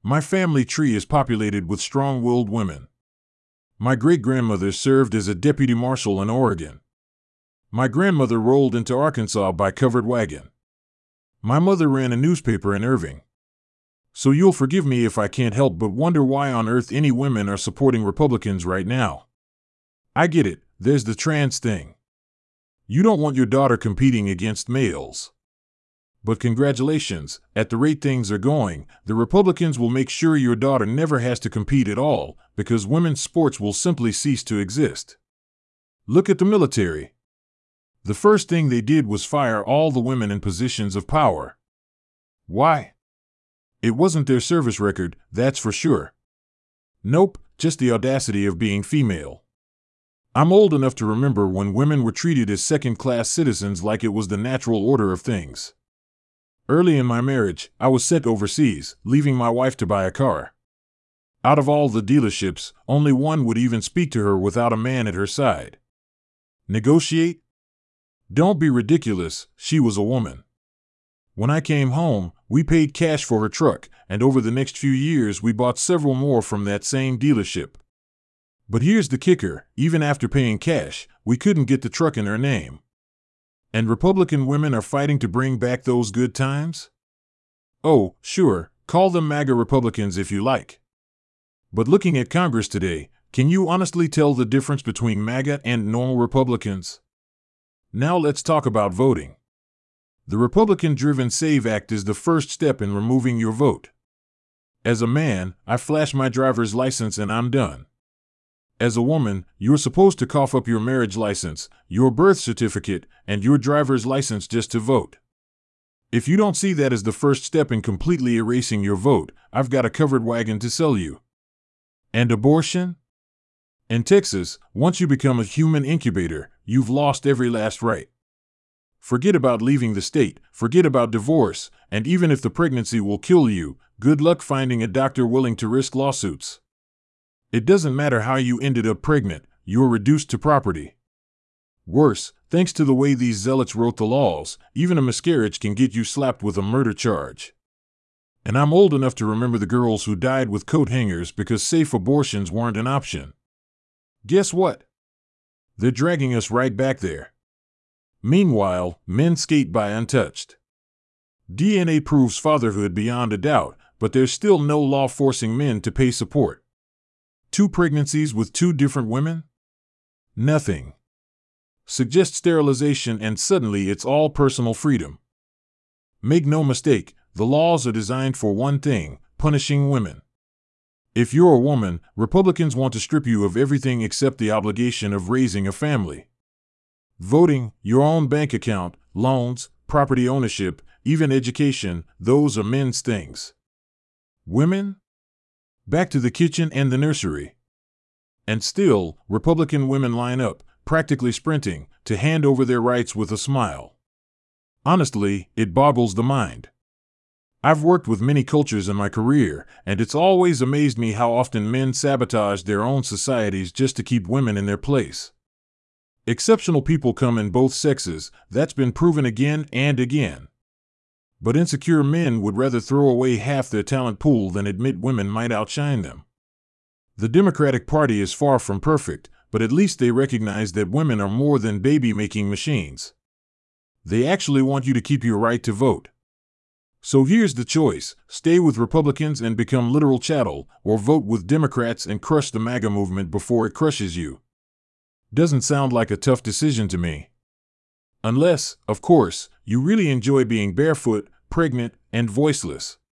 My family tree is populated with strong-willed women. My great-grandmother served as a deputy marshal in Oregon. My grandmother rolled into Arkansas by covered wagon. My mother ran a newspaper in Irving. So you'll forgive me if I can't help but wonder why on earth any women are supporting Republicans right now. I get it, there's the trans thing. You don't want your daughter competing against males. But congratulations, at the rate things are going, the Republicans will make sure your daughter never has to compete at all, because women's sports will simply cease to exist. Look at the military. The first thing they did was fire all the women in positions of power. Why? It wasn't their service record, that's for sure. Nope, just the audacity of being female. I'm old enough to remember when women were treated as second-class citizens like it was the natural order of things. Early in my marriage, I was sent overseas, leaving my wife to buy a car. Out of all the dealerships, only one would even speak to her without a man at her side. Negotiate? Don't be ridiculous, she was a woman. When I came home, we paid cash for her truck, and over the next few years we bought several more from that same dealership. But here's the kicker, even after paying cash, we couldn't get the truck in her name. And Republican women are fighting to bring back those good times? Oh, sure, call them MAGA Republicans if you like. But looking at Congress today, can you honestly tell the difference between MAGA and normal Republicans? Now let's talk about voting. The Republican-driven SAVE Act is the first step in removing your vote. As a man, I flash my driver's license and I'm done. As a woman, you're supposed to cough up your marriage license, your birth certificate, and your driver's license just to vote. If you don't see that as the first step in completely erasing your vote, I've got a covered wagon to sell you. And abortion? In Texas, once you become a human incubator, you've lost every last right. Forget about leaving the state, forget about divorce, and even if the pregnancy will kill you, good luck finding a doctor willing to risk lawsuits. It doesn't matter how you ended up pregnant, you're reduced to property. Worse, thanks to the way these zealots wrote the laws, even a miscarriage can get you slapped with a murder charge. And I'm old enough to remember the girls who died with coat hangers because safe abortions weren't an option. Guess what? They're dragging us right back there. Meanwhile, men skate by untouched. DNA proves fatherhood beyond a doubt, but there's still no law forcing men to pay support. 2 pregnancies with 2 different women? Nothing. Suggest sterilization and suddenly it's all personal freedom. Make no mistake, the laws are designed for one thing, punishing women. If you're a woman, Republicans want to strip you of everything except the obligation of raising a family. Voting, your own bank account, loans, property ownership, even education, those are men's things. Women? Back to the kitchen and the nursery. And still, Republican women line up, practically sprinting, to hand over their rights with a smile. Honestly, it boggles the mind. I've worked with many cultures in my career, and it's always amazed me how often men sabotage their own societies just to keep women in their place. Exceptional people come in both sexes, that's been proven again and again. But insecure men would rather throw away half their talent pool than admit women might outshine them. The Democratic Party is far from perfect, but at least they recognize that women are more than baby-making machines. They actually want you to keep your right to vote. So here's the choice, stay with Republicans and become literal chattel, or vote with Democrats and crush the MAGA movement before it crushes you. Doesn't sound like a tough decision to me. Unless, of course, you really enjoy being barefoot, pregnant, and voiceless.